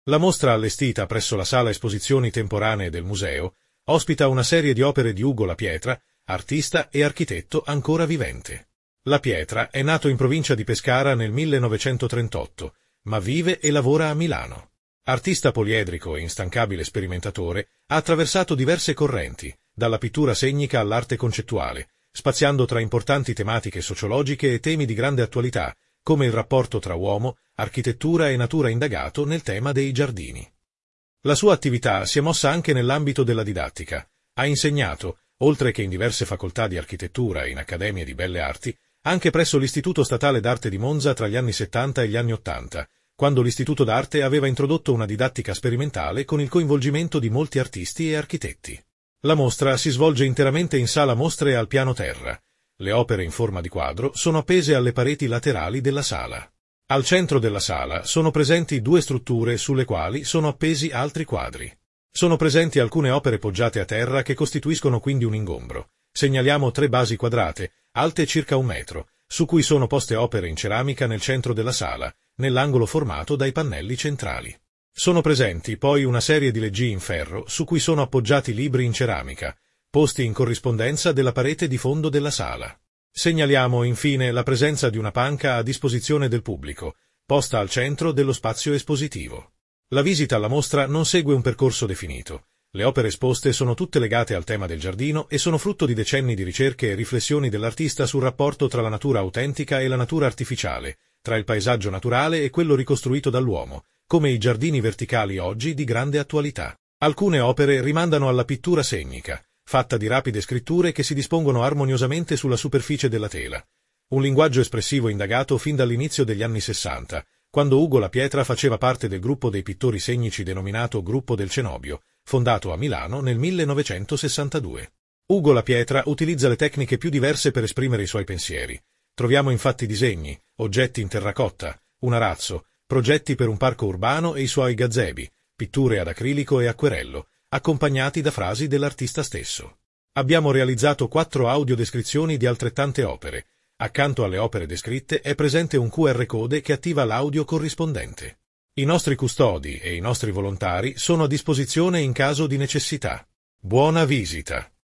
La mostra allestita presso la sala esposizioni temporanee del museo ospita una serie di opere di Ugo La Pietra, artista e architetto ancora vivente. La Pietra è nato in provincia di Pescara nel 1938, ma vive e lavora a Milano. Artista poliedrico e instancabile sperimentatore, ha attraversato diverse correnti, dalla pittura segnica all'arte concettuale, spaziando tra importanti tematiche sociologiche e temi di grande attualità, come il rapporto tra uomo, architettura e natura indagato nel tema dei giardini. La sua attività si è mossa anche nell'ambito della didattica. Ha insegnato, oltre che in diverse facoltà di architettura e in accademie di belle arti, anche presso l'Istituto Statale d'Arte di Monza tra gli anni 70 e gli anni 80, quando l'Istituto d'Arte aveva introdotto una didattica sperimentale con il coinvolgimento di molti artisti e architetti. La mostra si svolge interamente in sala mostre al piano terra. Le opere in forma di quadro sono appese alle pareti laterali della sala. Al centro della sala sono presenti due strutture sulle quali sono appesi altri quadri. Sono presenti alcune opere poggiate a terra che costituiscono quindi un ingombro. Segnaliamo 3 basi quadrate, alte circa 1 metro, su cui sono poste opere in ceramica nel centro della sala, nell'angolo formato dai pannelli centrali. Sono presenti poi una serie di leggii in ferro su cui sono appoggiati libri in ceramica, posti in corrispondenza della parete di fondo della sala. Segnaliamo infine la presenza di una panca a disposizione del pubblico, posta al centro dello spazio espositivo. La visita alla mostra non segue un percorso definito. Le opere esposte sono tutte legate al tema del giardino e sono frutto di decenni di ricerche e riflessioni dell'artista sul rapporto tra la natura autentica e la natura artificiale, tra il paesaggio naturale e quello ricostruito dall'uomo, come i giardini verticali oggi di grande attualità. Alcune opere rimandano alla pittura segnica, fatta di rapide scritture che si dispongono armoniosamente sulla superficie della tela. Un linguaggio espressivo indagato fin dall'inizio degli anni 60, quando Ugo La Pietra faceva parte del gruppo dei pittori segnici denominato Gruppo del Cenobio, fondato a Milano nel 1962. Ugo La Pietra utilizza le tecniche più diverse per esprimere i suoi pensieri. Troviamo infatti disegni, oggetti in terracotta, un arazzo, progetti per un parco urbano e i suoi gazebi, pitture ad acrilico e acquerello, accompagnati da frasi dell'artista stesso. Abbiamo realizzato 4 audiodescrizioni di altrettante opere. Accanto alle opere descritte è presente un QR code che attiva l'audio corrispondente. I nostri custodi e i nostri volontari sono a disposizione in caso di necessità. Buona visita!